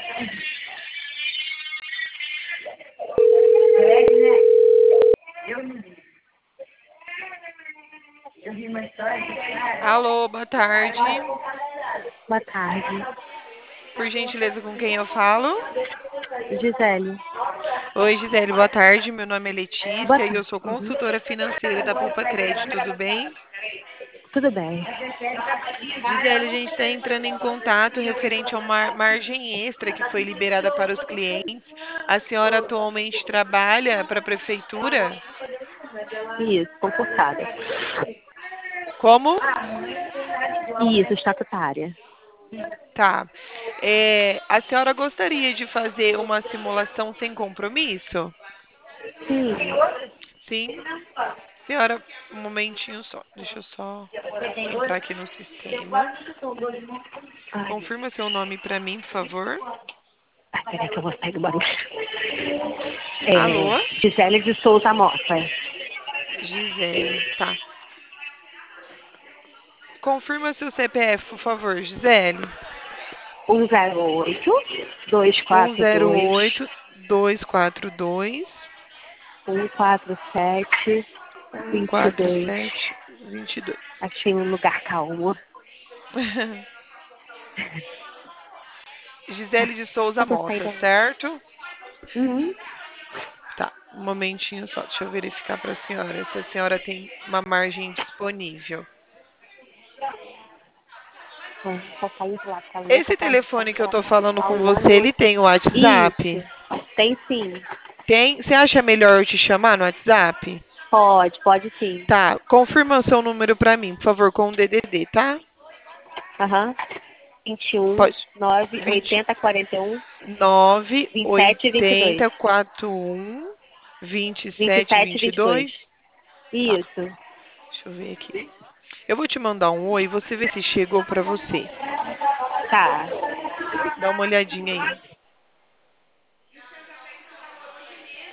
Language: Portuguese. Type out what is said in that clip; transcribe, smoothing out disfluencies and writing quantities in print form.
Alô, boa tarde. Boa tarde. Por gentileza, com quem eu falo? Gisele. Oi, Gisele, boa tarde. Meu nome é Boa Letícia e eu tarde. sou Uhum. consultora financeira da Poupa Crédito, tudo bem? Tudo bem. Gisele, a gente está entrando em contato referente a uma margem extra que foi liberada para os clientes. A senhora atualmente trabalha para a prefeitura? Isso, concursada. Como? Isso, estatutária. Tá. A senhora gostaria de fazer uma simulação sem compromisso? Sim. Sim. Senhora, um momentinho só. Deixa eu só entrar aqui no sistema. Ai, Confirma seu nome para mim, por favor. peraí que eu vou sair do barulho. Alô? Gisele de Souza Mota. Gisele, tá. Confirma seu CPF, por favor, Gisele. 108 242 108 242 147 22. 147 22. Achei um lugar calmo. Gisele de Souza Eu vou sair Mota, daí. certo? Uhum. Tá, um momentinho só. Deixa eu verificar para a senhora se a senhora tem uma margem disponível. Bom, vou sair de lá, porque a Luísa Esse tá telefone que eu tô falando com você, falando ele aqui. tem o WhatsApp? Isso. Tem sim. Tem? Você acha melhor eu te chamar no WhatsApp? Pode sim. Tá, confirma o seu número pra mim, por favor, com o DDD, tá? Aham. 21 Pode. 9 20 80 41 9 27 22. 80 41 27 27 22. 22. Tá, Isso. deixa eu ver aqui. Eu vou te mandar um oi, você vê se chegou pra você. Tá. Dá uma olhadinha aí.